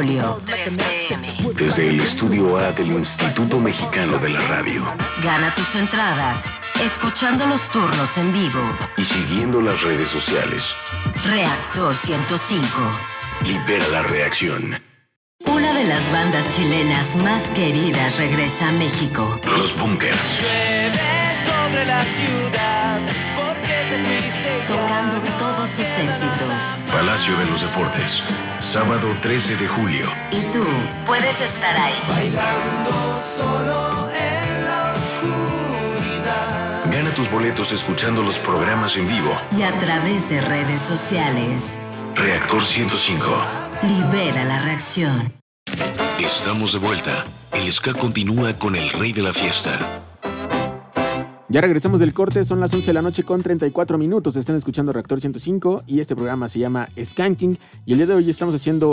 julio, 3 p.m. Desde el Estudio A del Instituto Mexicano de la Radio. Gana tus entradas escuchando los turnos en vivo Y siguiendo las redes sociales. Reactor 105. Libera la reacción. Una de las bandas chilenas más queridas regresa a México. Los Bunkers. Llueve sobre la ciudad porque te fuiste. Tocando todos sus éxitos. Palacio de los Deportes. Sábado 13 de julio. Y tú puedes estar ahí. Bailando solo en la oscuridad. Gana tus boletos escuchando los programas en vivo. Y a través de redes sociales. Reactor 105. Libera la reacción. Estamos de vuelta. El ska continúa con el rey de la fiesta. Ya regresamos del corte, son las 11 de la noche con 34 minutos. Están escuchando Reactor 105 y este programa se llama Skanking. Y el día de hoy estamos haciendo